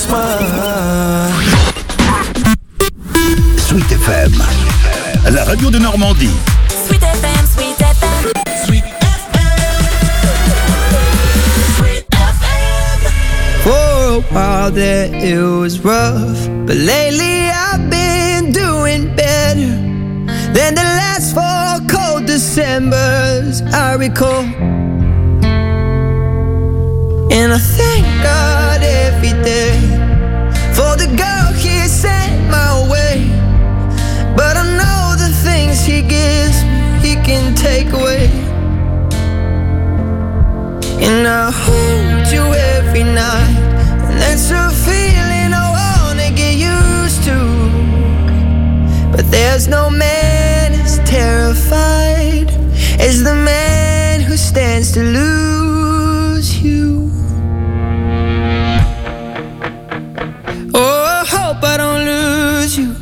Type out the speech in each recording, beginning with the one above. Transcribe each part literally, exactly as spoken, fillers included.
smile. Sweet F M, la radio de Normandie. Sweet F M, Sweet F M, Sweet F M, Sweet F M. For a while there it was rough, but lately I've been doing better than the last four cold Decembers I recall. And I thank God every day for the girl He sent my way. But I know the things He gives me, He can take away. And I hold you every night, and that's a feeling I wanna get used to. But there's no man as terrified as the man who stands to lose you. Oh, I hope I don't lose you.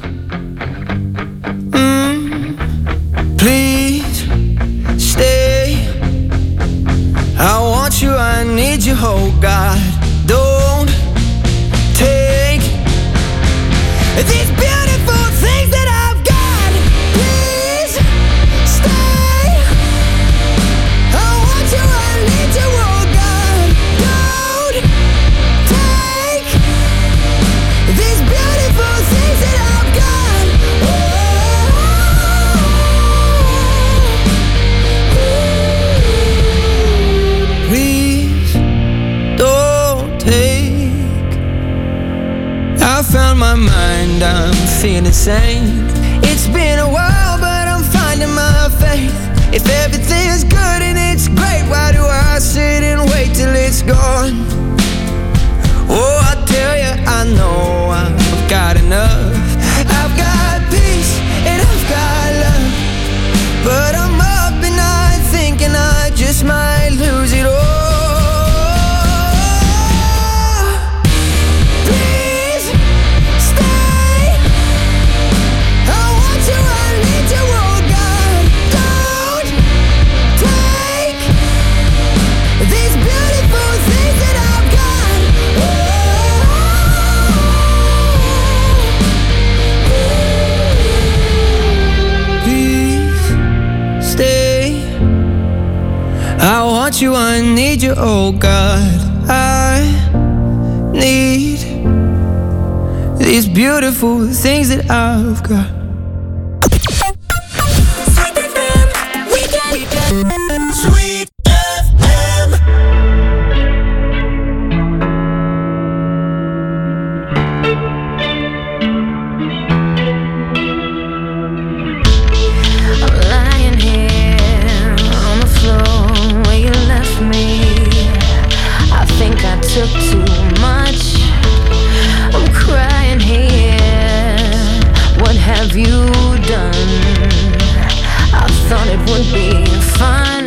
Mm, please stay. I want you, I need you, oh God. Don't take these beautiful things that I've got. Please stay. I want you, I need you, oh God. Don't take these beautiful things that I've got. Oh, please don't take. I found my mind, I'm feeling sane. It's been a while, but I'm finding my faith. If everything's good and it's great, why do I sit and wait till it's gone? Oh, I tell you, I know I've got enough. I've got peace and I've got love, but I'm up and I thinking I just might lose it all. Please stay. I want you, I need you, oh God. Don't take these beautiful things that I've got. Please stay. I want you, I need you, oh God. I need these beautiful things that I've got. Sweet F M, weekend. Sweet F M. I'm lying here on the floor where you left me. I think I took too much. I'm crying here. What have you done? I thought it would be fun.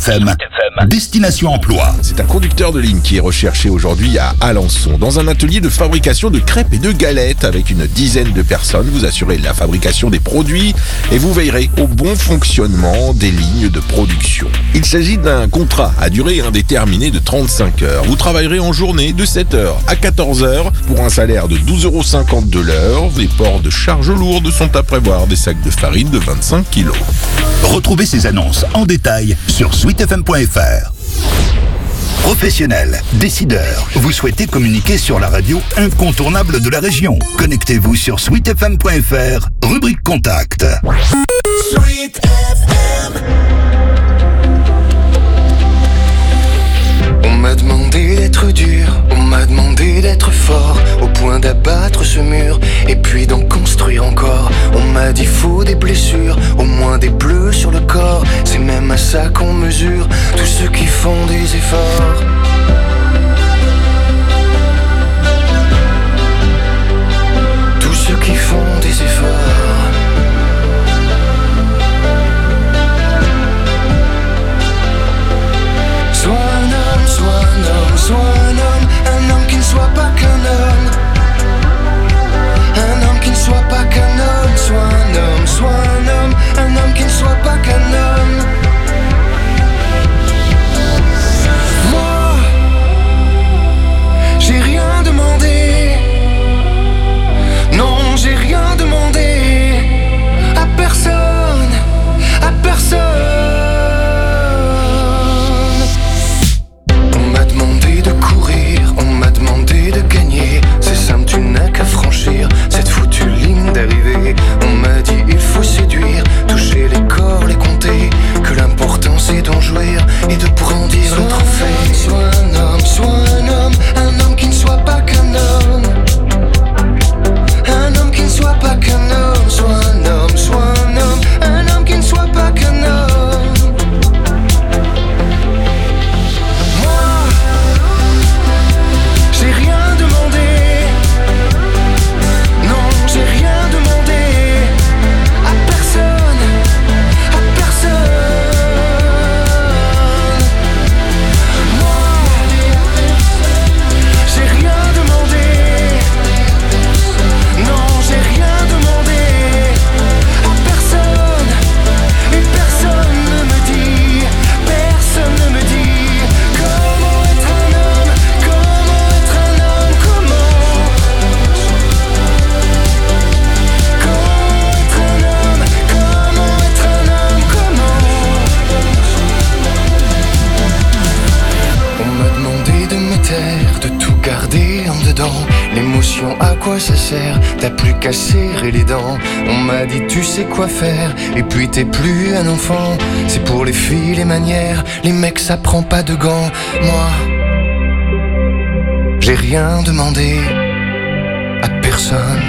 M, Destination Emploi. C'est un conducteur de ligne qui est recherché aujourd'hui à Alençon, dans un atelier de fabrication de crêpes et de galettes avec une dizaine de personnes. Vous assurez la fabrication des produits et vous veillerez au bon fonctionnement des lignes de production. Il s'agit d'un contrat à durée indéterminée de trente-cinq heures. Vous travaillerez en journée de sept heures à quatorze heures pour un salaire de douze euros cinquante de l'heure. Les ports de charges lourdes sont à prévoir, des sacs de farine de vingt-cinq kilos. Retrouvez ces annonces en détail sur sweet f m point f r. Professionnels, décideurs, vous souhaitez communiquer sur la radio incontournable de la région. Connectez-vous sur sweet f m point f r, rubrique Contact. Sweet F M. On m'a demandé d'être dur, on m'a demandé d'être fort, au point d'abattre ce mur, et puis d'en construire encore. On m'a dit faut des blessures, au moins des bleus sur le corps. C'est même à ça qu'on mesure tous ceux qui font des efforts. Tous ceux qui font des efforts. Sois un homme, sois un homme, sois un homme, un homme qui ne soit pas qu'un homme. Un homme qui ne soit pas qu'un homme, sois un homme, sois un homme, un homme qui ne soit pas qu'un homme. Moi, j'ai rien demandé. Non, j'ai rien demandé à personne, à personne. C'est simple, tu n'as qu'à franchir cette foutue ligne d'arrivée. On m'a dit il faut séduire, toucher les corps, les compter, que l'important c'est d'en jouir et de brandir le trophée. Sois un homme, sois un homme, un homme qui ne soit pas qu'un homme. Un homme qui ne soit pas qu'un homme. Sois un homme, sois un homme, un homme qui ne soit pas qu'un homme. Moi, j'ai rien demandé. J'ai rien demandé à personne, à personne. Moi, j'ai rien demandé. Non, j'ai rien demandé à personne. Et personne ne me dit, personne ne me dit comment être un homme, comment être un homme, comment. De tout garder en dedans, l'émotion à quoi ça sert? T'as plus qu'à serrer les dents. On m'a dit tu sais quoi faire, et puis t'es plus un enfant. C'est pour les filles les manières, les mecs ça prend pas de gants. Moi, j'ai rien demandé à personne.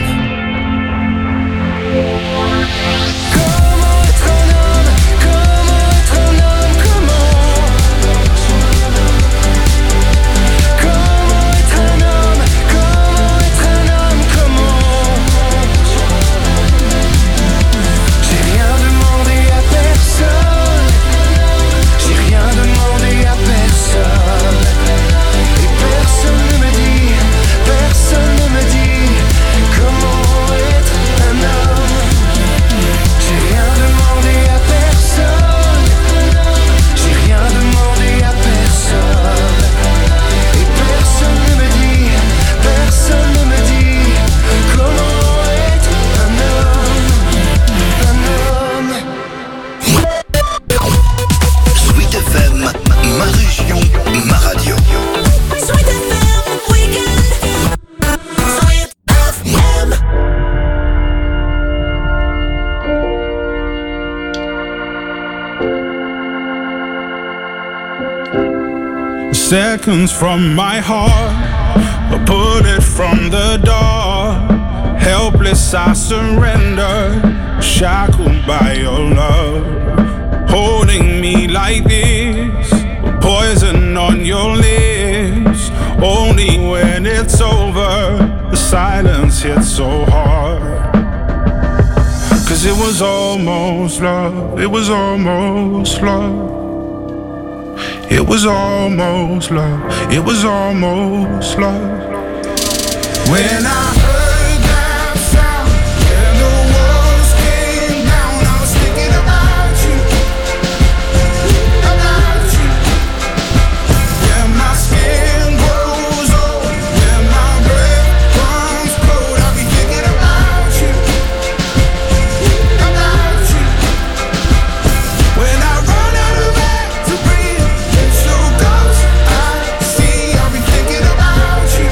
Seconds from my heart, a bullet from the door. Helpless I surrender, shackled by your love. Holding me like this, poison on your lips. Only when it's over, the silence hits so hard. Cause it was almost love, it was almost love. It was almost love. It was almost love. When I heard that sound, when the walls came down, I was thinking about you, about you. When my skin grows old, when my breath comes cold, I'll be thinking about you, about you. When I run out of air to breathe, it's so close, I see, I'll be thinking about you.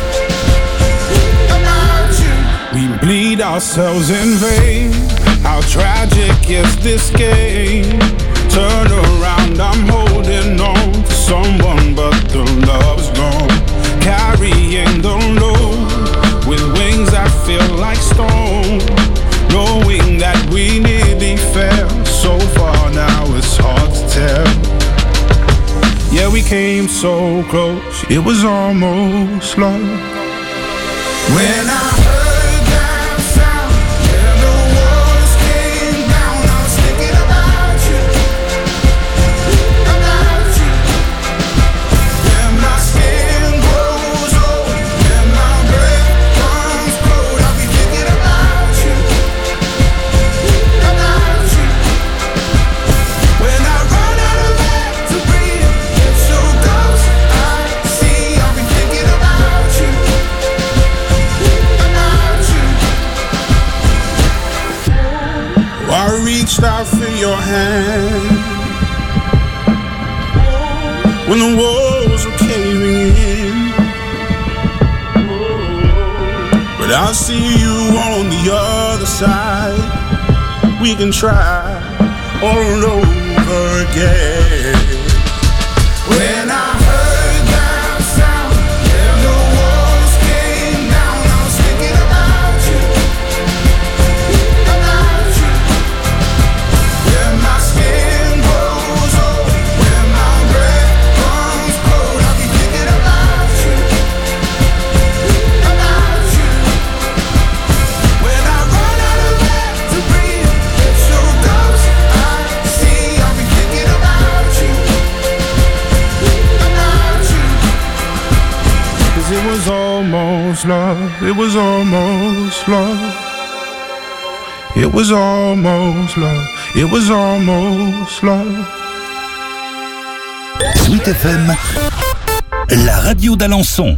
We bleed ourselves in vain. How tragic is this game? Turn around, I'm holding on to someone, but the love's gone. Carrying the load with wings that feel like stone. Knowing that we nearly fell so far now, it's hard to tell. Yeah, we came so close, it was almost love. When I out for your hand when the walls are caving in, but I see you on the other side. We can try all over again. When I heard that sound, when the walls came down, I was thinking about you, about you. When my skin grows old, when my breath comes cold, I'll be thinking about you, about you. When I run out of air to breathe, it's so close, I see, I'll be thinking about you, about you. 'Cause it was almost love, it was almost love. It was almost love, it was almost love. Sweet F M, la radio d'Alençon.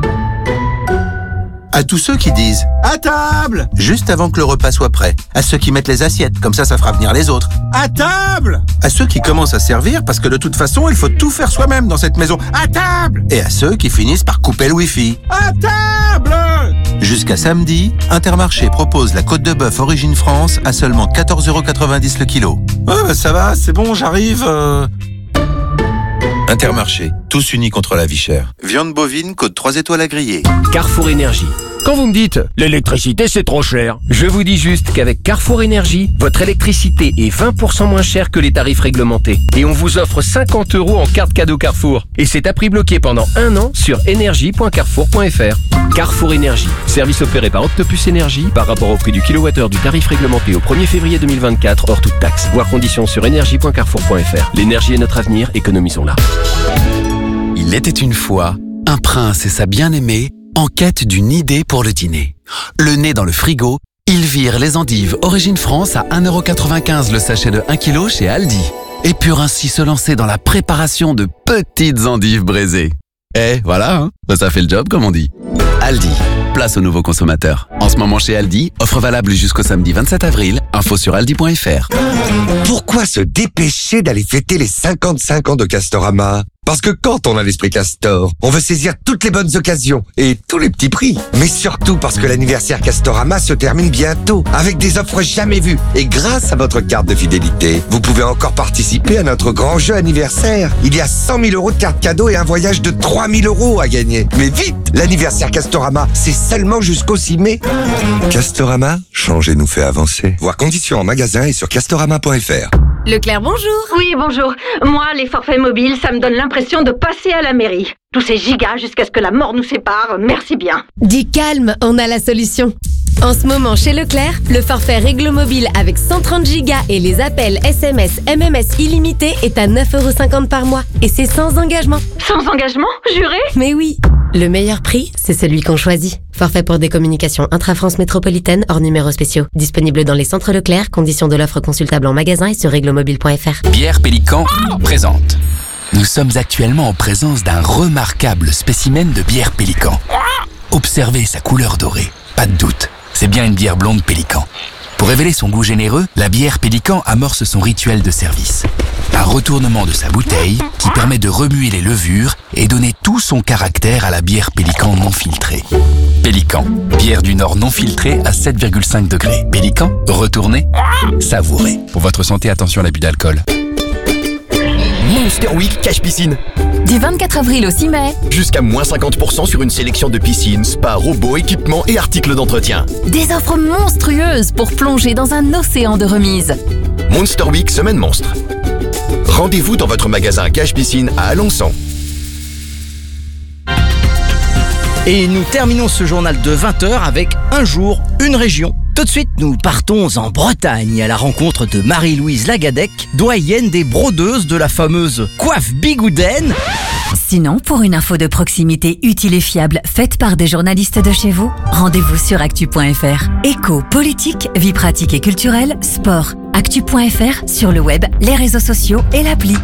À tous ceux qui disent « à table !» juste avant que le repas soit prêt. À ceux qui mettent les assiettes, comme ça, ça fera venir les autres. « À table !» À ceux qui commencent à servir parce que de toute façon, il faut tout faire soi-même dans cette maison. « À table !» Et à ceux qui finissent par couper le wifi. « À table !» Jusqu'à samedi, Intermarché propose la côte de bœuf Origine France à seulement quatorze euros quatre-vingt-dix le kilo. « Ouais, bah ça va, c'est bon, j'arrive... Euh... » Intermarché, tous unis contre la vie chère. Viande bovine, côte trois étoiles à griller. Carrefour Énergie. Quand vous me dites « l'électricité c'est trop cher », je vous dis juste qu'avec Carrefour Énergie, votre électricité est vingt pour cent moins chère que les tarifs réglementés. Et on vous offre cinquante euros en carte cadeau Carrefour. Et c'est à prix bloqué pendant un an sur énergie point carrefour point f r. Carrefour Énergie, service opéré par Octopus Énergie par rapport au prix du kilowattheure du tarif réglementé au premier février deux mille vingt-quatre, hors toute taxe. Voir conditions sur énergie point carrefour point f r. L'énergie est notre avenir, économisons-la. Il était une fois un prince et sa bien-aimée en quête d'une idée pour le dîner. Le nez dans le frigo, ils virent les endives Origine France à un euro quatre-vingt-quinze le sachet de un kilo chez Aldi et purent ainsi se lancer dans la préparation de petites endives braisées. Eh, voilà, hein, ça fait le job comme on dit. Aldi, place aux nouveaux consommateurs. En ce moment chez Aldi, offre valable jusqu'au samedi vingt-sept avril, info sur aldi point f r. Pourquoi se dépêcher d'aller fêter les cinquante-cinq ans de Castorama ? Parce que quand on a l'esprit Castor, on veut saisir toutes les bonnes occasions et tous les petits prix. Mais surtout parce que l'anniversaire Castorama se termine bientôt avec des offres jamais vues. Et grâce à votre carte de fidélité, vous pouvez encore participer à notre grand jeu anniversaire. Il y a cent mille euros de cartes cadeaux et un voyage de trois mille euros à gagner. Mais vite, l'anniversaire Castorama, c'est seulement jusqu'au six mai. Castorama, changer nous fait avancer. Voir conditions en magasin et sur castorama point f r. Leclerc, bonjour. Oui, bonjour. Moi, les forfaits mobiles, ça me donne l'impression de passer à la mairie. Tous ces gigas jusqu'à ce que la mort nous sépare, merci bien. Dis calme, on a la solution. En ce moment, chez Leclerc, le forfait Réglo Mobile avec cent trente gigas et les appels S M S, M M S illimités est à neuf euros cinquante par mois. Et c'est sans engagement. Sans engagement, juré? Mais oui. Le meilleur prix, c'est celui qu'on choisit. Forfait pour des communications intra-France métropolitaine hors numéros spéciaux. Disponible dans les centres Leclerc. Conditions de l'offre consultable en magasin et sur réglomobile point f r. Bière Pélican présente. Nous sommes actuellement en présence d'un remarquable spécimen de bière Pélican. Observez sa couleur dorée. Pas de doute, c'est bien une bière blonde Pélican. Pour révéler son goût généreux, la bière Pélican amorce son rituel de service. Un retournement de sa bouteille qui permet de remuer les levures et donner tout son caractère à la bière Pélican non filtrée. Pélican, bière du Nord non filtrée à sept virgule cinq degrés. Pélican, retournez, savourez. Pour votre santé, attention à l'abus d'alcool. Monster Week Cache Piscine. Du vingt-quatre avril au six mai. Jusqu'à moins cinquante pour cent sur une sélection de piscines, spas, robots, équipements et articles d'entretien. Des offres monstrueuses pour plonger dans un océan de remises. Monster Week Semaine Monstre. Rendez-vous dans votre magasin Cache Piscine à Alençon. Et nous terminons ce journal de vingt heures avec un jour, une région. Tout de suite, nous partons en Bretagne à la rencontre de Marie-Louise Lagadec, doyenne des brodeuses de la fameuse coiffe Bigouden. Sinon, pour une info de proximité utile et fiable, faite par des journalistes de chez vous, rendez-vous sur actu point f r. Éco, politique, vie pratique et culturelle, sport. actu point f r sur le web, les réseaux sociaux et l'appli.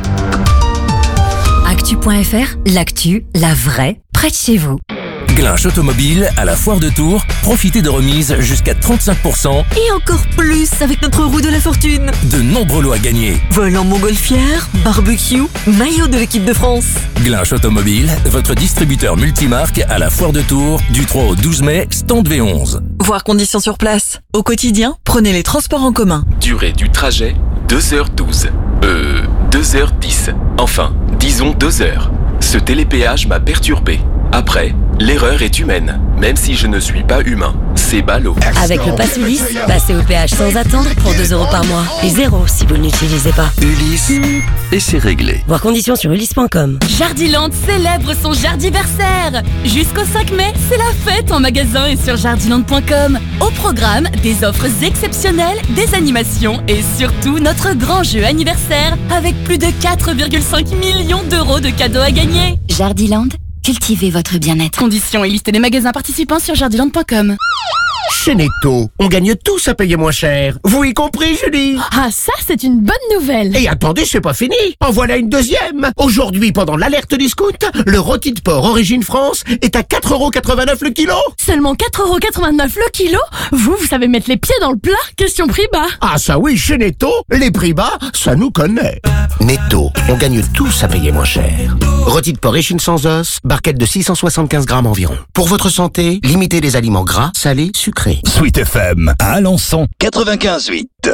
actu point f r, l'actu, la vraie, près de chez vous. Glinch Automobile à la foire de Tours. Profitez de remises jusqu'à trente-cinq pour cent. Et encore plus avec notre roue de la fortune. De nombreux lots à gagner. Volant montgolfière, barbecue, maillot de l'équipe de France. Glinch Automobile, votre distributeur multimarque à la foire de Tours du trois au douze mai, stand V onze. Voir conditions sur place. Au quotidien, prenez les transports en commun. Durée du trajet, deux heures douze. Euh, deux heures dix. Enfin, disons deux heures. Ce télépéage m'a perturbé. Après, l'erreur est humaine, même si je ne suis pas humain. C'est ballot. Avec le pass Ulysse, passez au péage sans attendre pour deux euros par mois. Et zéro si vous ne l'utilisez pas. Ulysse, et c'est réglé. Voir conditions sur ulysse point com. Jardiland célèbre son jardiversaire. Jusqu'au cinq mai, c'est la fête en magasin et sur jardiland point com. Au programme, des offres exceptionnelles, des animations et surtout notre grand jeu anniversaire avec plus de quatre virgule cinq millions d'euros de cadeaux à gagner. Jardiland, cultivez votre bien-être. Conditions et liste des magasins participants sur jardiland point com. Chez Netto, on gagne tous à payer moins cher. Vous y compris, Julie? Ah, ça, c'est une bonne nouvelle. Et attendez, c'est pas fini. En voilà une deuxième. Aujourd'hui, pendant l'alerte discount, le rôti de porc Origine France est à quatre euros quatre-vingt-neuf le kilo. Seulement quatre euros quatre-vingt-neuf le kilo? Vous, vous savez mettre les pieds dans le plat? Question prix bas. Ah ça oui, chez Netto, les prix bas, ça nous connaît. Netto, on gagne tous à payer moins cher. Rôti de porc échine sans os, barquette de six cent soixante-quinze grammes environ. Pour votre santé, limitez les aliments gras, salés, sucrés. Sweet F M à Alençon quatre-vingt-quinze virgule huit.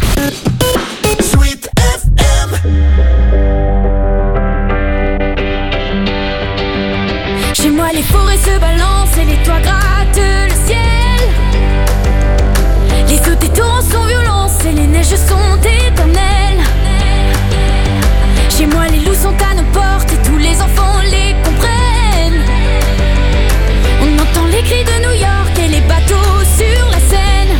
Sweet F M. Chez moi les forêts se balancent et les toits grattent le ciel. Les eaux des torrents sont violents et les neiges sont éternelles. Chez moi les loups sont à nos portes et tous les enfants les comprennent. On entend les cris de New York et les bateaux sur la Seine.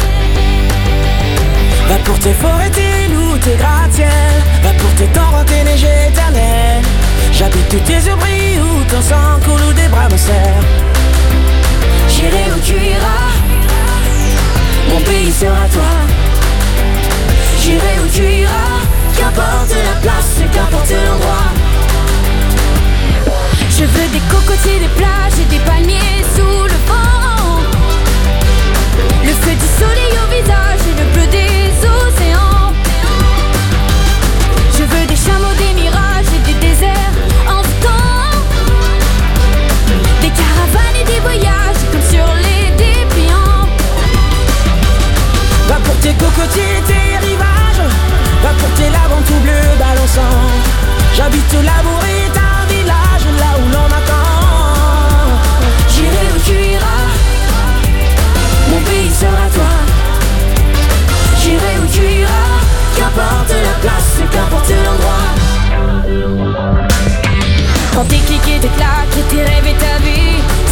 Va pour tes forêts, tes loups, tes gratte-ciel. Va pour tes torrents, tes neiges éternelles. J'habite où tes yeux brillent, où ton sang coule, où des bras me serrent. J'irai où tu iras, mon pays sera toi. J'irai où tu iras, qu'importe la place et qu'importe l'endroit. Je veux des cocotiers, des plages et des palmiers sous le vent. Le feu du soleil au visage et le bleu des océans. Je veux des chameaux, des mirages et des déserts en temps. Des caravanes et des voyages comme sur les dépliants. Va pour tes cocotiers, tes rivages. Va pour tes laves tout bleu balançant. J'habite au Labouré, un village là où l'on attend.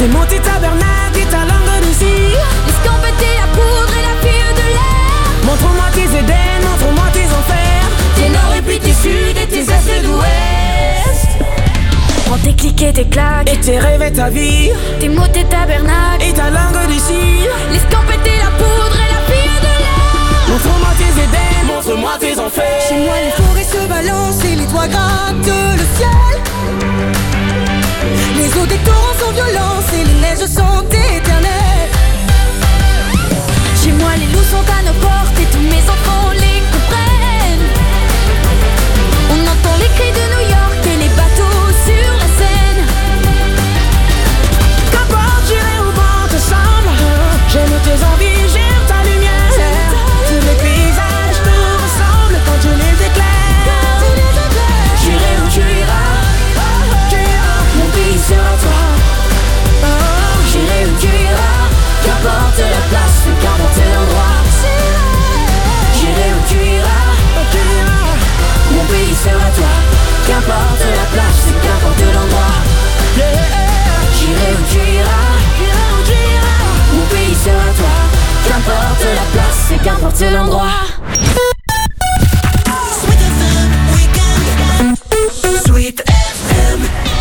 C'est monter tabernacle et ta langue de cire. Escampéter la poudre et la pire de l'air. Montre-moi tes Éden, montre-moi tes enfers. Tes nord et puis tes sud et tes est et d'ouest. Prends tes clics et tes claques et tes rêves et ta vie. Tes mots, tes tabernacles et ta langue de cire. L'escampéter la poudre et la pire de l'air. Montre-moi tes Éden, montre-moi tes enfers. Chez moi les forêts se balancent et les toits grattent le ciel. Les eaux des torrents sont violentes et les neiges sont éternelles. Chez moi les loups sont à nos portes et tous mes enfants les comprennent. On entend les cris de New York et les bateaux sur la Seine. Qu'importe j'irai où bon te semble. J'aime tes envies, j'aime ta lumière. Tous les paysages me ressemblent quand tu les éclaires. J'irai où tu iras, mon pays sera toi. J'irai où tu iras, qu'importe la place, qu'importe l'endroit. J'irai où tu iras, mon pays sera toi. Qu'importe la place, qu'importe l'endroit. J'irai où tu iras, mon pays sera toi. Qu'importe la place, qu'importe l'endroit. Sweet F M.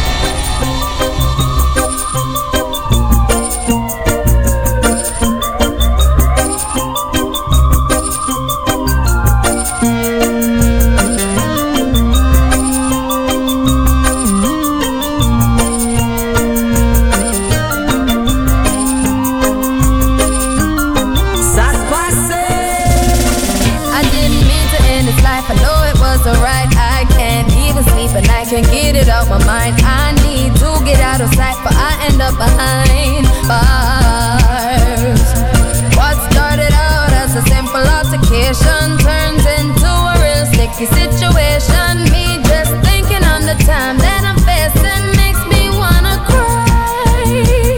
Can't get it out my mind. I need to get out of sight, but I end up behind bars. What started out as a simple altercation turns into a real sticky situation. Me just thinking on the time that I'm facing makes me wanna cry.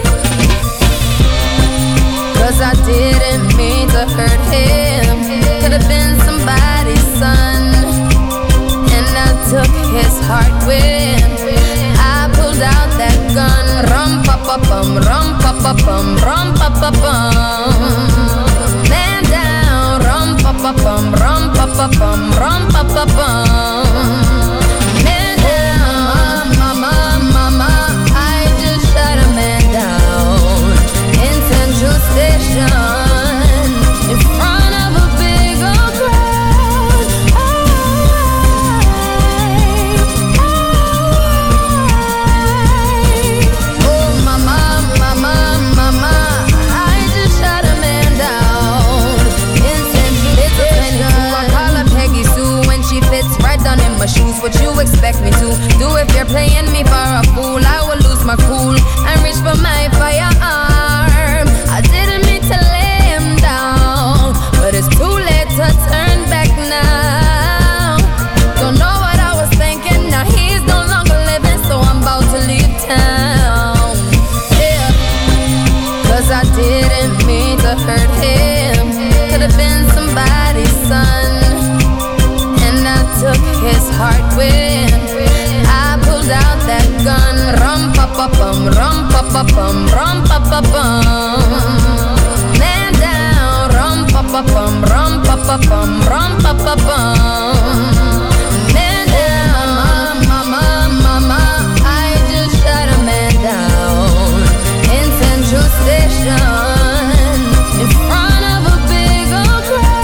Cause I didn't mean to hurt him. Could've been somebody's son. Took his heart when I pulled out that gun. Rum pa pa bum, rum pa pa bum, rum pa pa bum. Man down, rum pa pa bum, rum pa pa bum, rum pa pa bum. Man down, mama, mama, I just shot a man down in Central Station in front of a big old crowd. My shoes, what you expect me to do if you're playing me for a fool? I will lose my cool and reach for my firearm. I didn't mean to lay him down, but it's too late to turn back now. Don't know what I was thinking, now he's no longer living, so I'm about to leave town. Yeah, cause I didn't mean to hurt him. Could've been somebody's son. Took his heart when I pulled out that gun. Rum pa pa bum, rum pa pa bum, rum pa pa bum. Man down, rum pa pa bum, rum pa pa bum, rum pa pa bum. Man down, mama, mama, I just shot a man down in Central Station in front of a big old crowd.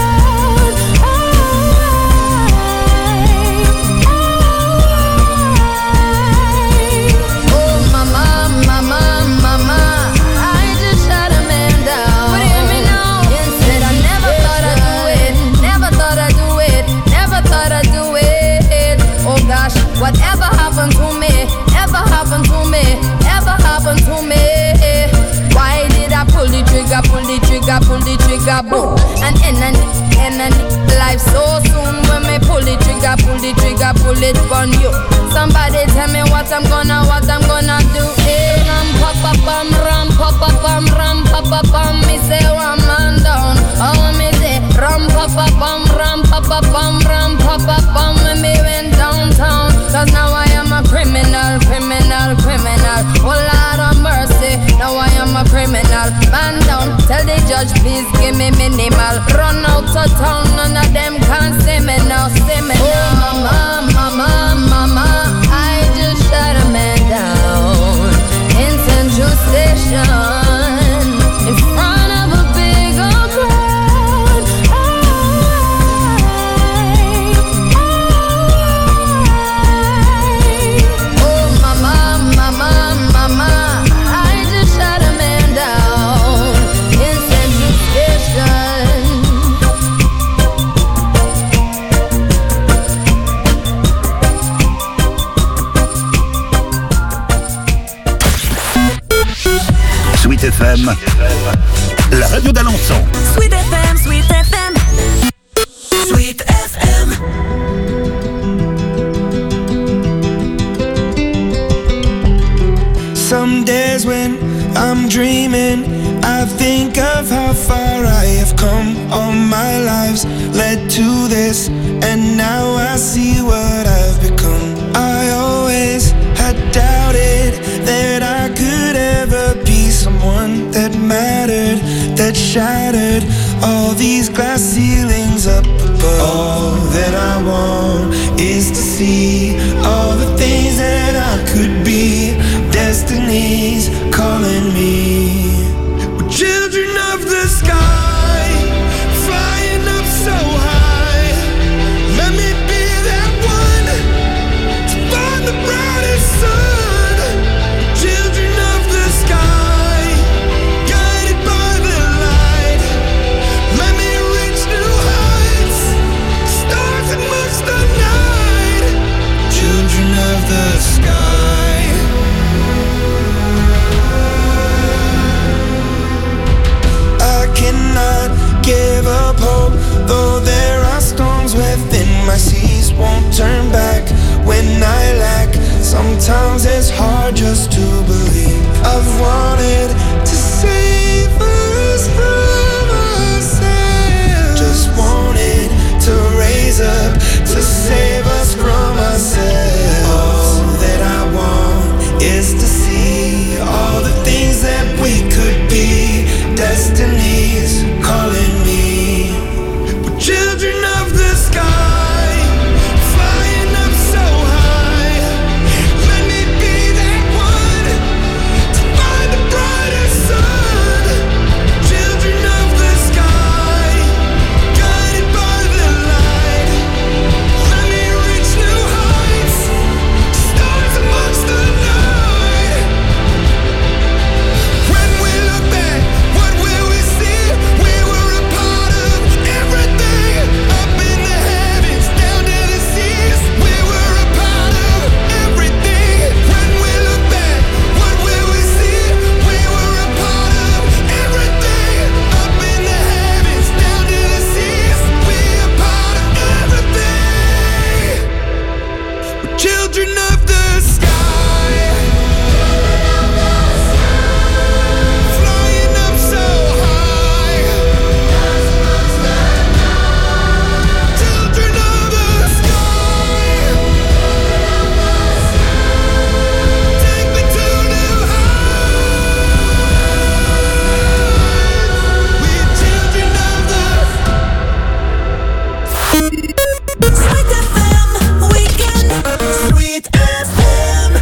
Whatever happened to me, ever happened to me, ever happened to me. Why did I pull the trigger, pull the trigger, pull the trigger, boom? And in and in and life so soon. When me pull the trigger, pull the trigger, pull it on you. Somebody tell me what I'm gonna, what I'm gonna do. Hey, ram pa pa pam, ram pa pa pam, ram pa pa pam. Me say one man down, oh me say ram pa pa pam, ram pa pa pam, ram pa pa pam. When me went downtown. Cause now I am a criminal, criminal, criminal. Oh Lord of mercy, now down. Tell the judge, please give me minimal. Run out of town, none of them can see me now, see me now. Oh, mama, mama, mama, I just shot a man down in Central Station in front of a big old crowd. Oh, mama, mama, mama, I just shot a man down in Central Station. Sweet F M, la radio d'Alençon. Sweet F M, Sweet F M. Sweet F M. Some days when I'm dreaming, I think of how far I have come. All my lives led to this, and now I see what I've become. I always had doubted that I could ever be someone that mattered, that shattered all these glass ceilings up above. All that I want is to see all the things that I could be. Destiny's calling me. We're children of the sky, flying up so high. Let me be that one to find the brightest sun. Children of the sky, guided by the light. Let me reach new heights, stars amongst the night. Children of the sky. I cannot give up hope, though there are storms within my seas. Won't turn back when I lack. Sometimes it's hard just to believe. I've wanted to save us from ourselves. Just wanted to raise up to save us from ourselves. All that I want is to see all the things that we could be. Destiny's calling me. We're children of the sky, flying up so high. Let me be that one to find the brightest sun. Children of the sky, guided by the light. Let me reach new heights, stars amongst the night. When we look back, what will we see? We were a part of everything, up in the heavens, down to the seas. We were a part of everything. When we look back, what will we see? We were a part of everything, up in the heavens, down to the seas. We are part of everything. We're children of the sky, flying up so high. Children of the sky, take me to new heights. We're children of the Sweet F M Weekend. Sweet F M.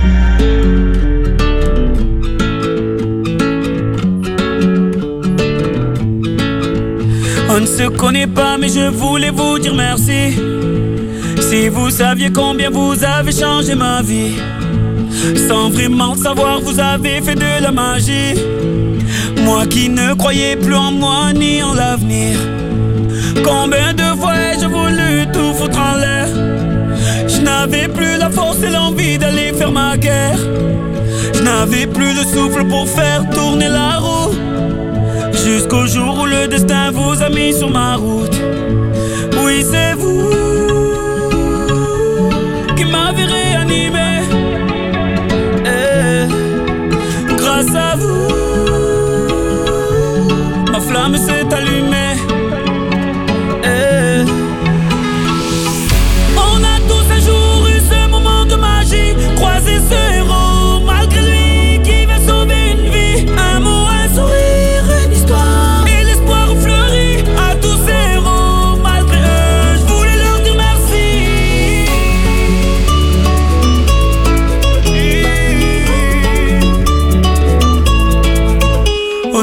On ne se connaît pas, mais je voulais vous dire merci. Si vous saviez combien vous avez changé ma vie, sans vraiment le savoir, vous avez fait de la magie. Moi qui ne croyais plus en moi ni en l'avenir, combien de fois ai-je voulu tout foutre en l'air. Je n'avais plus la force et l'envie d'aller faire ma guerre. Je n'avais plus le souffle pour faire tourner la roue, jusqu'au jour où le destin vous a mis sur ma route. Oui, c'est vous qui m'avez réanimé. Eh, grâce à vous, ma flamme s'est allumée. Eh, on a tous un jour eu ce moment de magie, croisé ce héros malgré lui qui va sauver une vie. Un mot, un sourire, une histoire.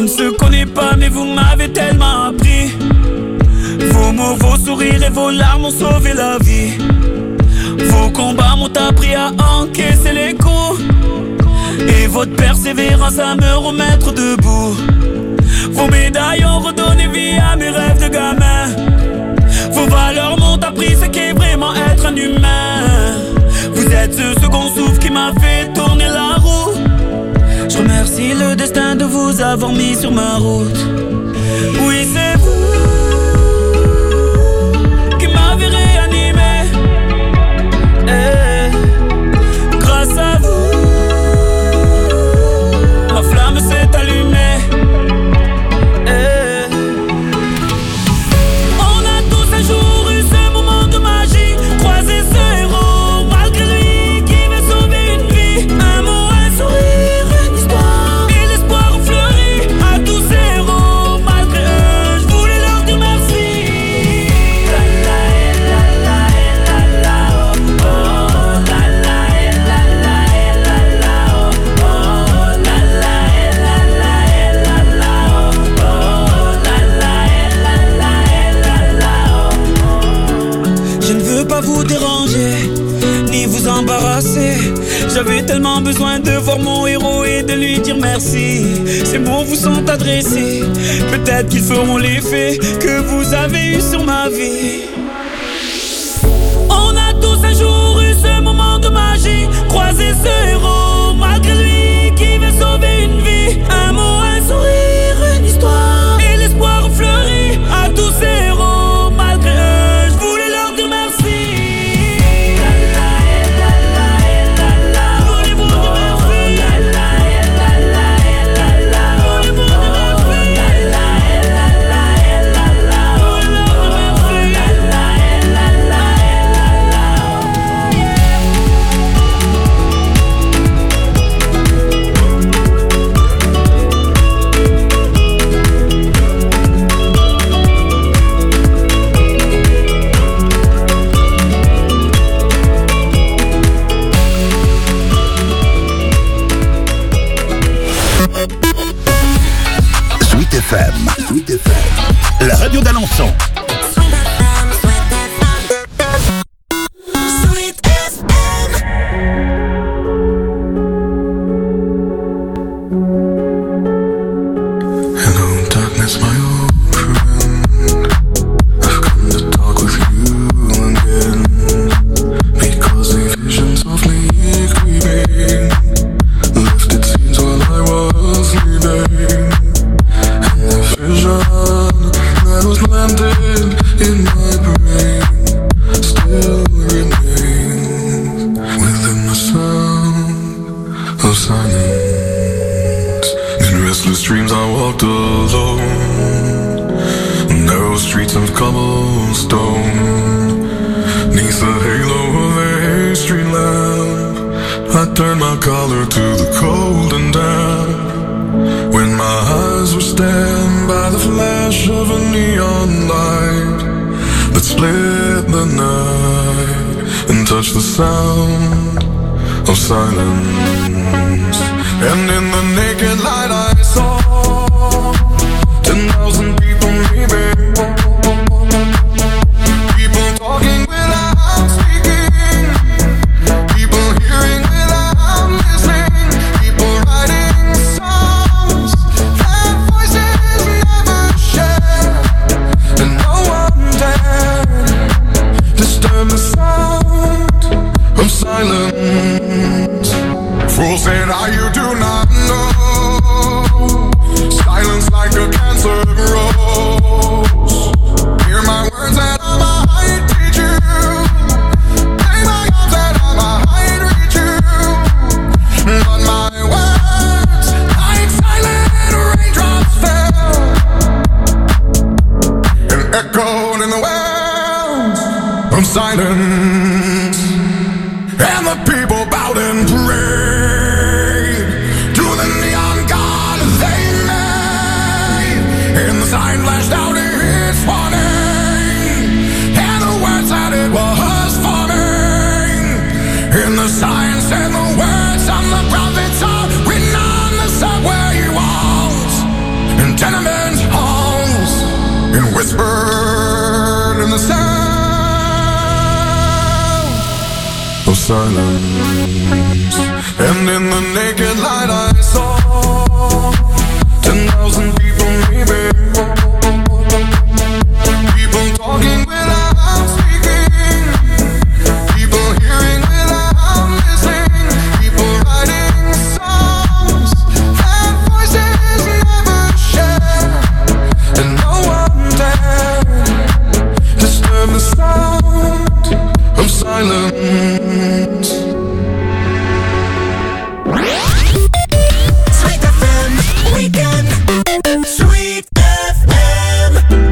ne se connaît pas mais vous m'avez tellement appris. Vos mots, vos sourires et vos larmes ont sauvé la vie. Vos combats m'ont appris à encaisser les coups. Et votre persévérance à me remettre debout. Vos médailles ont redonné vie à mes rêves de gamin. Vos valeurs m'ont appris ce qu'est vraiment être un humain. Vous êtes ce second souffle qui m'a fait tourner la roue. Je remercie le destin de vous avoir mis sur ma route. Oui, c'est vous qui m'avez réanimé. Eh, grâce à vous, ma flamme s'est allumée. Eh. On a tous un jour eu ce moment de magie, croisé ce héros, malgré lui qui veut sauver une vie. Un mot, un sourire, une histoire, et l'espoir fleuri à tous ces héros. Malgré eux, je voulais leur dire merci. La la la la la la oh oh la la la la la la oh oh la la la la la la oh oh la la la la la oh. Je ne veux pas vous déranger ni vous embarrasser. J'avais tellement besoin de voir mon héros et de lui dire merci. Ces mots vous sont adressés, peut-être qu'ils feront l'effet que vous avez eu sur ma vie. On a tous un jour eu ce moment de magie, croisé ce héros, malgré lui qui veut sauver une vie. Un mot, un sourire, une histoire, et l'espoir fleuri à tous ces héros. Malgré eux, je voulais leur dire merci. La la la la la la voulez vous dire merci. La la la la la la voulez vous dire merci. La la la la la la voulez leur dire merci. La la la la la Sweet F M, Sweet F M, la radio d'Alençon. Sweet F M. Hello, darkness, my old friend. I've come to talk with you again, because the visions of me creeping left its scenes while I was sleeping. And the vision that was landed in my brain still remains within the sound of silence. In restless dreams I walked alone, narrow streets of cobblestone, neath the halo of a street lamp. I turned my collar to the cold and damp, when my eyes were stabbed by the flash of a neon light that split the night and touched the sound of silence. And in the naked light I saw ten thousand people maybe, people talking without speaking, people hearing without listening, people writing songs that voices never share, and no one dared disturb the sound of silence. Fool said, "Ah, you do not know. Silence like a cancer grows. Hear my words that I might teach you. Play my arms that I might reach you. But my words, like silent raindrops, fell and echoed in the wells of silence. And the people bowed and prayed to the neon god they made. And the sign flashed out its warning, and the words that it was forming. And the sign said the words on the prophets are written on the subway walls. silence. And in the naked light I saw ten thousand people maybe. People talking without speaking. People hearing without listening. People writing songs that voices never share. And no one dared disturb the sound of silence. Sweet F M Weekend. Sweet F M.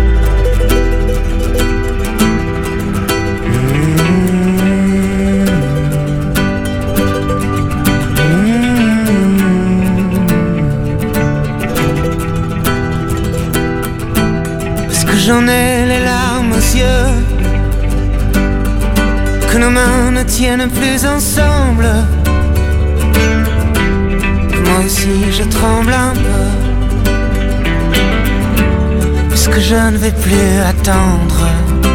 Parce que j'en ai les larmes aux yeux, que nos mains ne tiennent plus ensemble. Moi aussi je tremble un peu, puisque je ne vais plus attendre.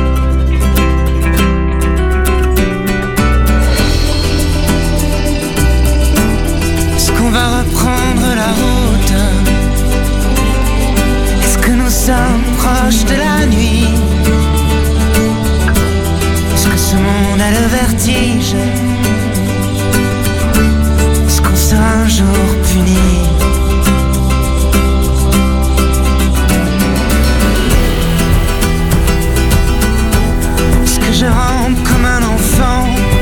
Est-ce qu'on va reprendre la route? Est-ce que nous sommes proches de la nuit? Est-ce que ce monde a le vertige? Est-ce qu'on sera un jour puni? Est-ce que je rampe comme un enfant?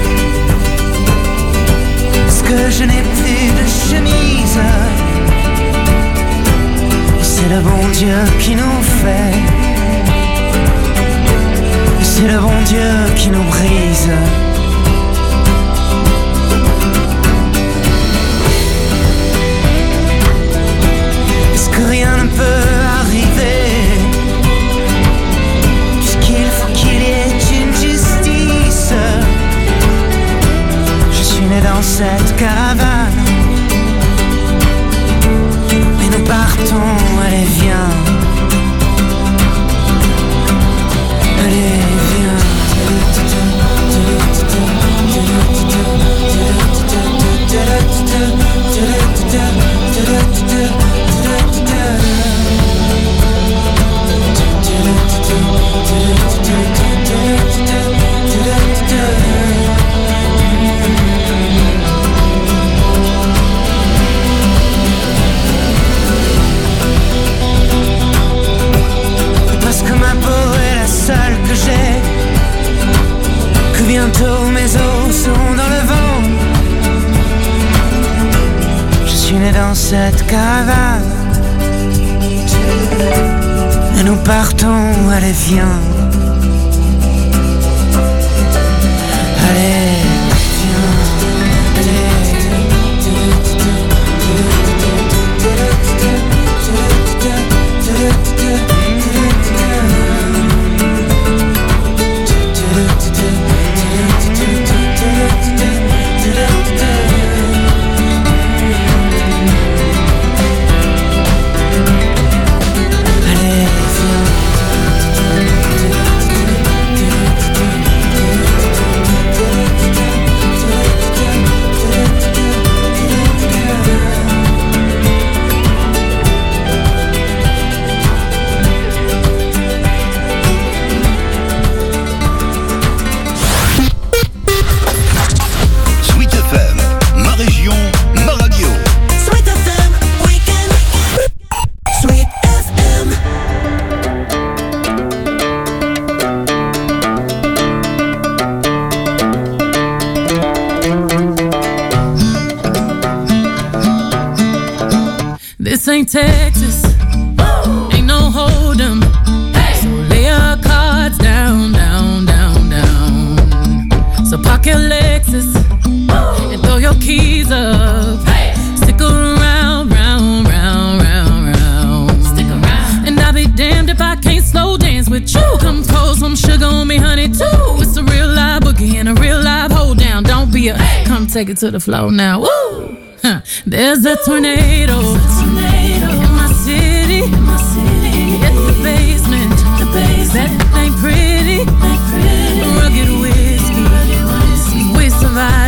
Est-ce que je n'ai plus de chemise? C'est le bon Dieu qui nous fait, c'est le bon Dieu qui nous brise. Est-ce que rien ne peut arriver, puisqu'il faut qu'il y ait une justice? Je suis né dans cette caravane, mais nous partons, allez viens. Allez viens. Parce que ma peau est la seule que j'ai, que bientôt mes os seront dans le vent. Je suis né dans cette caravane, et nous partons, allez viens. Allez viens. This ain't Texas, ain't no hold'em. So lay your cards down, down, down, down. So park your Lexus and throw your keys up. Stick around, round, round, round, round. Stick around. And I'll be damned if I can't slow dance with you. Come pour some sugar on me, honey, too. It's a real live boogie and a real live hold down. Don't be a, come take it to the floor now. Woo! Huh. There's a tornado in my city. At the basement, that ain't pretty. Rugged whiskey, we survive.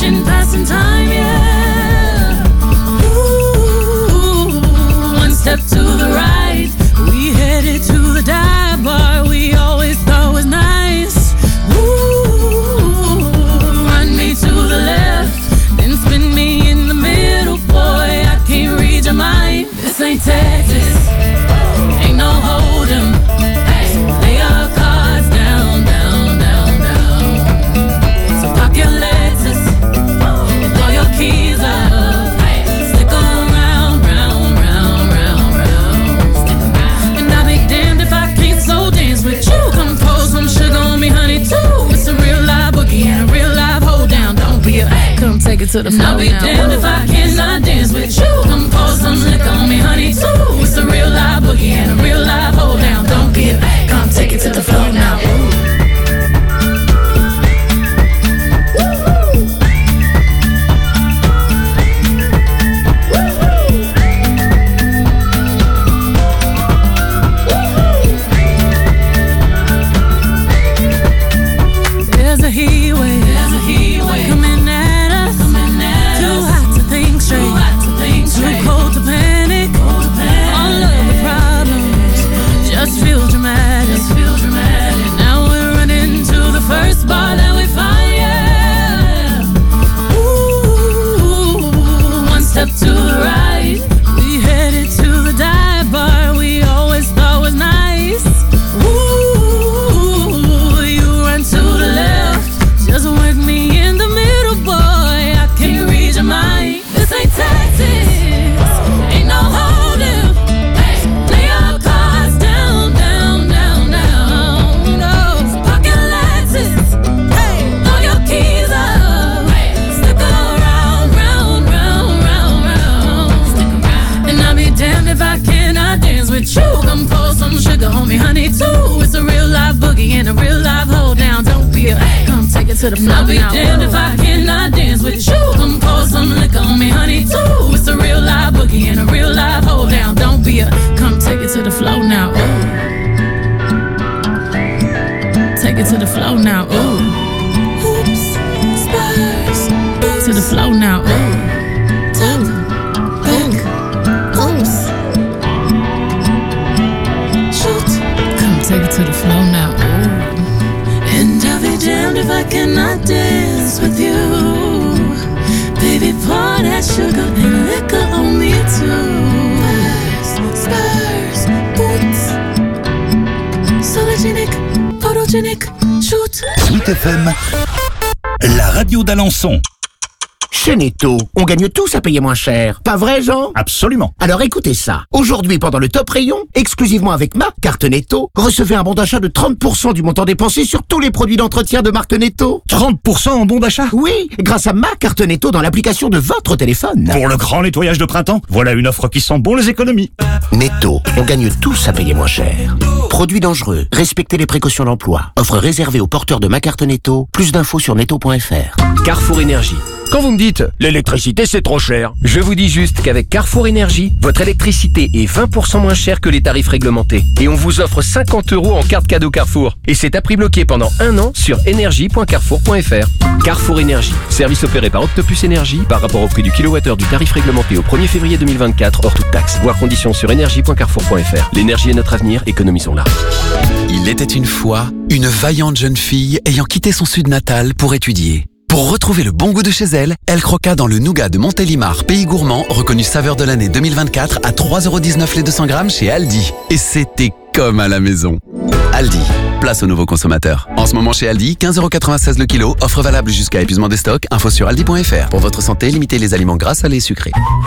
vacation, passing time, yeah. Ooh, one step to the right, we headed to the dive bar we always thought was nice. Ooh, run me to the left, then spin me in the middle, boy, I can't read your mind. This ain't Texas, ain't no hold'em. Lay your cards down, down, down, down. So park your Lexus and throw your keys up. Stick around, round, round, round, round. Stick around. And I'll be damned if I can't slow dance with you. Come pour some sugar on me, honey, too. It's a real live boogie and a real live hold down. Don't be a come take it to the floor. I'll be damned if I cannot dance with you. Come pour some liquor on me, honey, too. It's a real live boogie and a real live hold down. Don't be a come take it to the floor now. There's a heat wave, there's a heat wave coming at us, coming at too us. Hot to think straight, too hot to think straight, too cold to panic, cold to panic. All of the problems just feel dramatic, just feel dramatic. Now we're running to the first bar that we find, yeah. Ooh, one step to the right, we headed to the dive bar we always thought was nice. Ooh, you run to the left, just work me in the middle, boy, I can't read your mind. This ain't Texas, ain't no hold'em. Lay your cards down, down, down, down. No, so park your Lexus, throw your keys up. Stick around, round, round, round, round. Stick around. And I'll be damned if I cannot dance with you. Come pour some sugar on me, honey, too. It's a real live boogie and a real live hold down. Don't be a come take it to the floor. I'll be damned if I cannot dance with you. Come pour some liquor on me, honey, too. It's a real live boogie and a real live hold down. Don't be a come take it to the floor now. Ooh. Take it to the floor now. Ooh. Hoops, spurs, boots. To the floor now. Ooh. Top, back, oops. Shoot. Come take it to the floor now. Ooh. And I'll be damned if I cannot dance with you. Baby, pour that sugar and liquor on me too. Spurs, boots. Sologenic, photogenic, shoot. Sweet F M, la radio d'Alençon. Chez Netto, on gagne tous à payer moins cher. Pas vrai, Jean? Absolument. Alors écoutez ça. Aujourd'hui, pendant le top rayon, exclusivement avec ma carte Netto, recevez un bon d'achat de trente pour cent du montant dépensé sur tous les produits d'entretien de marque Netto. trente pour cent en bon d'achat? Oui, grâce à ma carte Netto dans l'application de votre téléphone. Pour le grand nettoyage de printemps, voilà une offre qui sent bon les économies. Netto, on gagne tous à payer moins cher. Produits dangereux, respectez les précautions d'emploi. Offre réservée aux porteurs de ma carte Netto. Plus d'infos sur netto point f r. Carrefour Énergie. Quand vous me dites « l'électricité c'est trop cher », je vous dis juste qu'avec Carrefour Énergie, votre électricité est vingt pour cent moins chère que les tarifs réglementés. Et on vous offre cinquante euros en carte cadeau Carrefour. Et c'est à prix bloqué pendant un an sur énergie point carrefour point f r. Carrefour Énergie, service opéré par Octopus Énergie par rapport au prix du kilowattheure du tarif réglementé au premier février deux mille vingt-quatre hors toute taxe. Voir conditions sur énergie point carrefour point f r. L'énergie est notre avenir, économisons-la. Il était une fois une vaillante jeune fille ayant quitté son sud natal pour étudier. Pour retrouver le bon goût de chez elle, elle croqua dans le nougat de Montélimar, pays gourmand, reconnu saveur de l'année deux mille vingt-quatre à trois euros dix-neuf les deux cents grammes chez Aldi. Et c'était comme à la maison. Aldi, place aux nouveaux consommateurs. En ce moment chez Aldi, quinze euros quatre-vingt-seize le kilo, offre valable jusqu'à épuisement des stocks, info sur aldi point f r. Pour votre santé, limitez les aliments gras, salés et sucrés.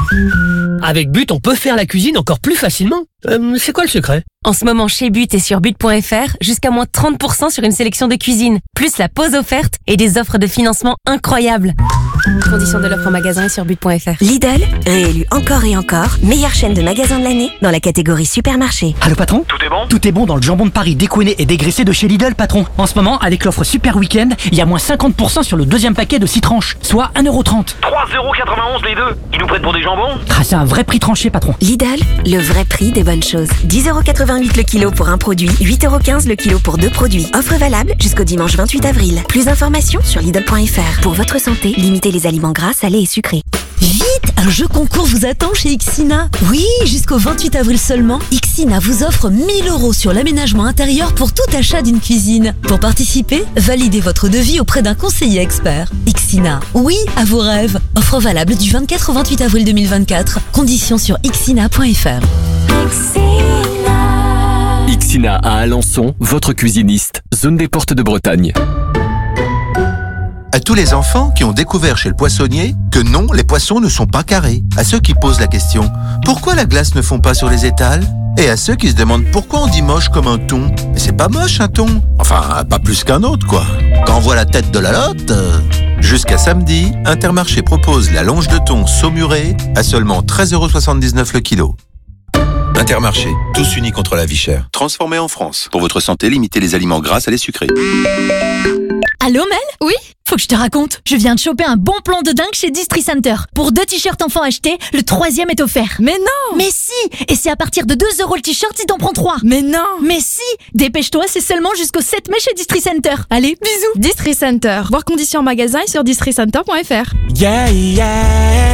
Avec But, on peut faire la cuisine encore plus facilement. Euh, c'est quoi le secret? En ce moment, chez But et sur but point f r, jusqu'à moins trente pour cent sur une sélection de cuisine, plus la pause offerte et des offres de financement incroyables. Conditions de l'offre en magasin et sur but point f r. Lidl, réélu encore et encore, meilleure chaîne de magasins de l'année dans la catégorie supermarché. Allô patron? Tout est bon? Tout est bon dans le jambon de Paris découiné et dégraissé de chez Lidl, patron. En ce moment, avec l'offre Super Week-end, il y a moins cinquante pour cent sur le deuxième paquet de six tranches, soit un euro trente. trois euros quatre-vingt-onze les deux. Ils nous prêtent pour des jambons? Ah, c'est un vrai prix tranché, patron. Lidl, le vrai prix des bonnes choses. dix euros quatre-vingt-huit le kilo pour un produit, huit euros quinze le kilo pour deux produits. Offre valable jusqu'au dimanche vingt-huit avril. Plus d'informations sur Lidl point f r. Pour votre santé, limitez les les aliments gras, salés et sucrés. Vite, un jeu concours vous attend chez Ixina. Oui, jusqu'au vingt-huit avril seulement, Ixina vous offre mille euros sur l'aménagement intérieur pour tout achat d'une cuisine. Pour participer, validez votre devis auprès d'un conseiller expert. Ixina, oui à vos rêves. Offre valable du vingt-quatre au vingt-huit avril deux mille vingt-quatre. Conditions sur ixina point f r. Ixina à Alençon, votre cuisiniste, zone des Portes de Bretagne. À tous les enfants qui ont découvert chez le poissonnier que non, les poissons ne sont pas carrés. À ceux qui posent la question « Pourquoi la glace ne fond pas sur les étals ?» Et à ceux qui se demandent pourquoi on dit moche comme un thon. Mais c'est pas moche un thon. Enfin, pas plus qu'un autre, quoi. Quand on voit la tête de la lotte... euh, Jusqu'à samedi, Intermarché propose la longe de thon saumurée à seulement treize euros soixante-dix-neuf le kilo. Intermarché, tous unis contre la vie chère. Transformé en France. Pour votre santé, limitez les aliments gras à les sucrés. Allô Mel? Oui? Faut que je te raconte. Je viens de choper un bon plan de dingue chez Distri Center. Pour deux t-shirts enfants achetés, le troisième est offert. Mais non! Mais si! Et c'est à partir de deux euros le t-shirt si t'en prends trois. Mais non! Mais si! Dépêche-toi, c'est seulement jusqu'au sept mai chez Distri Center. Allez, bisous! Distri Center. Voir conditions en magasin et sur distri center point f r. Yeah, yeah.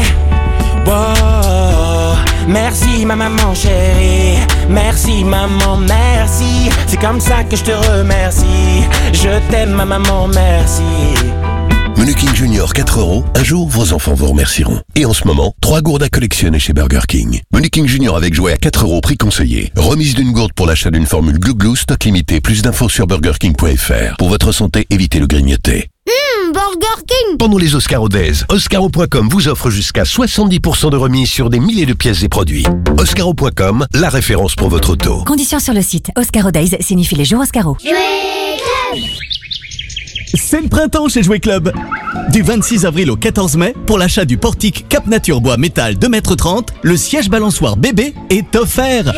Wow. Merci ma maman chérie. Merci maman, merci. C'est comme ça que je te remercie. Je t'aime ma maman, merci. Menu King Junior quatre euros, un jour vos enfants vous remercieront. Et en ce moment, trois gourdes à collectionner chez Burger King. Menu King Junior avec jouet à quatre euros, prix conseillé. Remise d'une gourde pour l'achat d'une formule Glouglou, stock limité. Plus d'infos sur burger king point f r. Pour votre santé, évitez le grignoter. Mmh, Burger King. Pendant les Oscaro Days, Oscaro point com vous offre jusqu'à soixante-dix pour cent de remise sur des milliers de pièces et produits. Oscaro point com, la référence pour votre auto. Conditions sur le site. Oscaro Days signifie les jours Oscaro. C'est le printemps chez Jouet Club. Du vingt-six avril au quatorze mai, pour l'achat du portique Cap Nature Bois Métal deux mètres trente, le siège balançoire bébé est offert.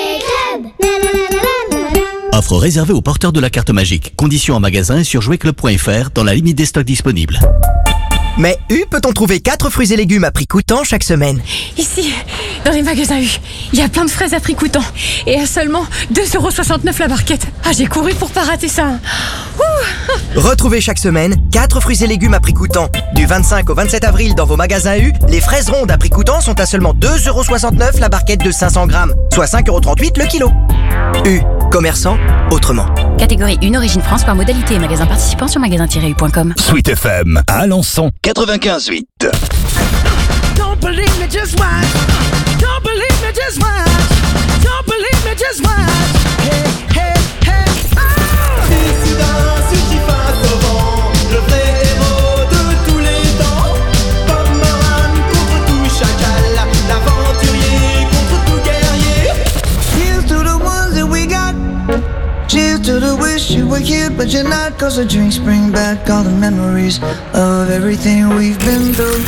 Offre réservée aux porteurs de la carte magique. Conditions en magasin et sur jouet club point f r dans la limite des stocks disponibles. Mais U peut-on trouver quatre fruits et légumes à prix coûtant chaque semaine? Ici, dans les magasins U, il y a plein de fraises à prix coûtant. Et à seulement deux euros soixante-neuf la barquette. Ah, j'ai couru pour pas rater ça. Ouh. Retrouvez chaque semaine quatre fruits et légumes à prix coûtant. Du vingt-cinq au vingt-sept avril dans vos magasins U, les fraises rondes à prix coûtant sont à seulement deux euros soixante-neuf la barquette de cinq cents grammes, soit cinq euros trente-huit le kilo. U, commerçant autrement. Catégorie un Origine France par modalité et magasin participant sur magasin tiret u point com. Sweet F M à Alençon quatre-vingt-quinze huit. Don't believe me, just watch. Don't believe me, just watch. Don't believe me, just watch. Hey, hey, hey, oh! Dissident, suffit face au vent, le vrai héros de tous les temps. Pomerane contre tout chacal, l'aventurier contre tout guerrier. Here's to the ones that we got. Cheers to the wish you were here, but you're not. Cause the drinks bring back all the memories of everything we've been through.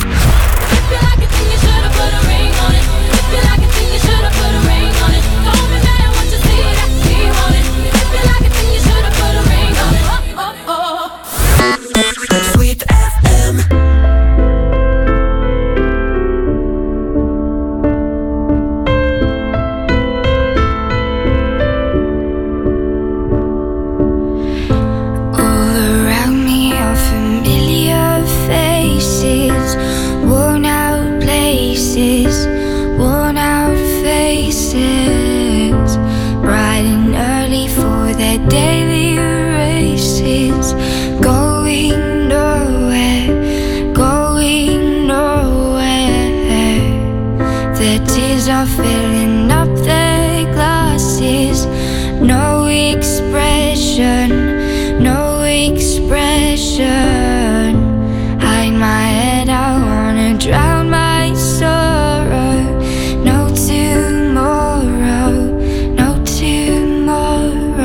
Sweet F M. All around me are familiar faces, worn out places, worn out faces, bright and early for their daily races, going nowhere, going nowhere. Their tears are filling up their glasses, no expression, no expression. Hide my head, I wanna drown my sorrow. No tomorrow, no tomorrow.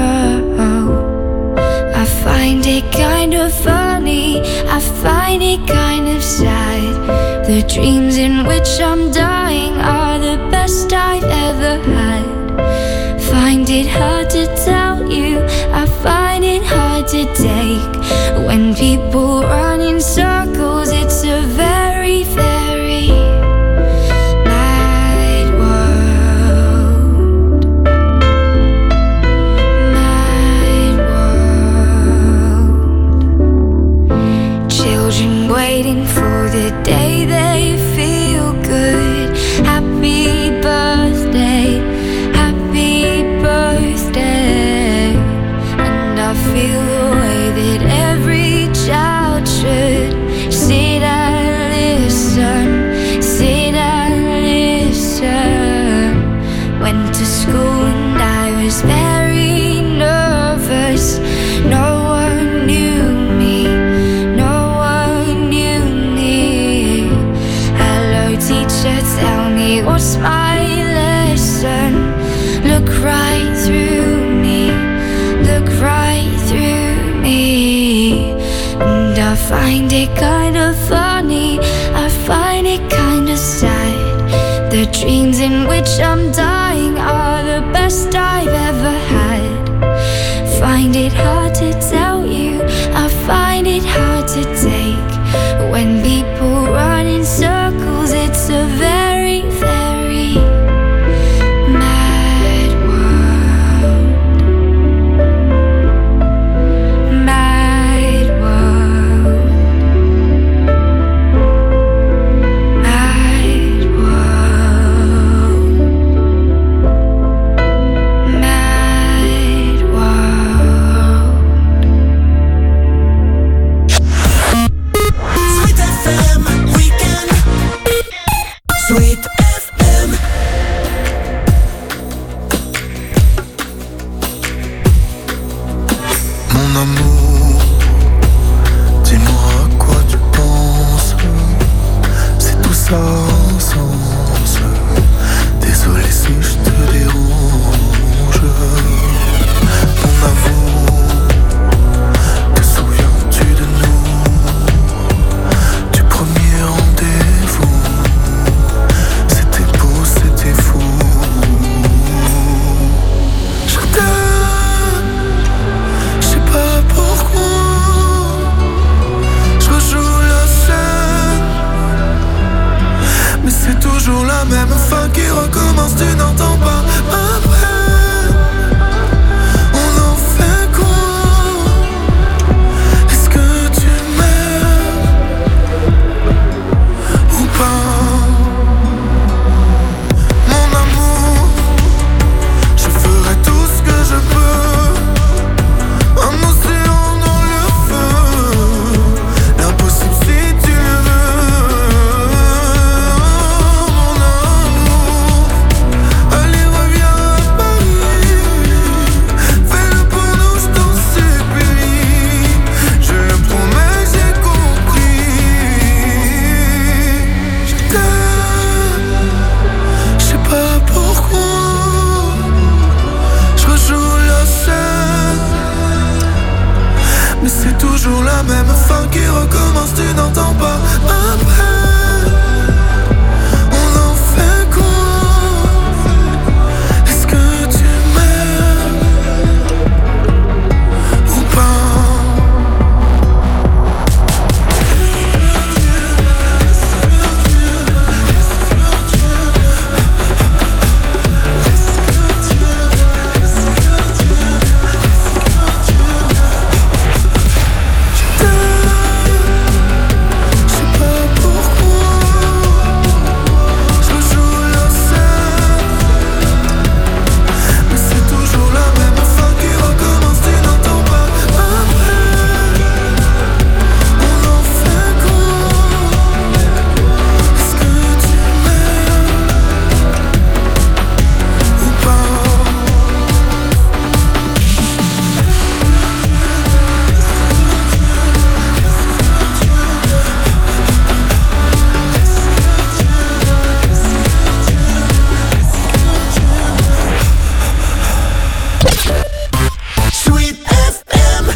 I find it kind of funny, I find it kind of sad. The dreams in which I'm dying are the best I've ever had. Find it hard to tell you, I find it hard to take. When people run in circles, it's a very, very mad world. Mad world. Children waiting for the day they feel good. Happy birthday, happy birthday. And I feel the way that every child should. Sit and listen, sit and listen. Went to school and I was very nervous. No one knew me, no one knew me. Hello teacher, tell me what's my lesson. Look right through me, look right through me. And I find it kinda funny, I find it kinda sad. The dreams in which I'm dying are the best I've ever had. Find it hard to tell you, I find it hard to take. When people run in circles, it's a very, very mad world. Mad world. Mad world. Mad world. Sweet F M Weekend. Sweet F M. Mon amour, dis-moi à quoi tu penses. C'est tout ça en sens. Désolé si je te dérange. Mon amour, te souviens-tu de nous? Du premier rendez-vous. C'était beau, c'était fou. Je t'aime, je sais pas pourquoi. Je rejoue la scène, mais c'est toujours la même fin qui recommence. Tu n'entends pas ma peine. On en fait quoi? Est-ce que tu m'aimes ou pas? Mon amour, je ferai tout ce que je peux. Un océan dans le feu, l'impossible si tu le veux. Mon amour, allez reviens à Paris. Fais-le pour nous, je t'en supplie. Je le promets, j'ai compris. Je t'aime, je sais pas pourquoi. Je rejoue la scène, mais c'est toujours la même fin qui recommence. Tu n'entends pas ma peine. On en fait quoi? Est-ce que tu m'aimes ou pas? Je sais pas pourquoi. Je rejoue la scène, mais c'est toujours la même fin qui recommence. Tu n'entends pas ma peine. On en fait quoi? Est-ce que tu m'aimes ou pas? Sweet F M.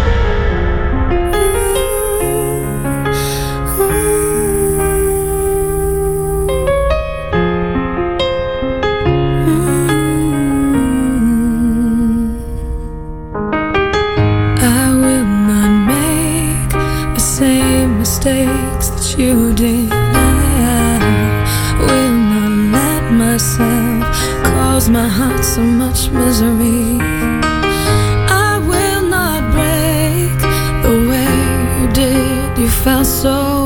I will not make the same mistakes that you did. I will not let myself cause my heart so much misery. I will not break the way you did. You felt so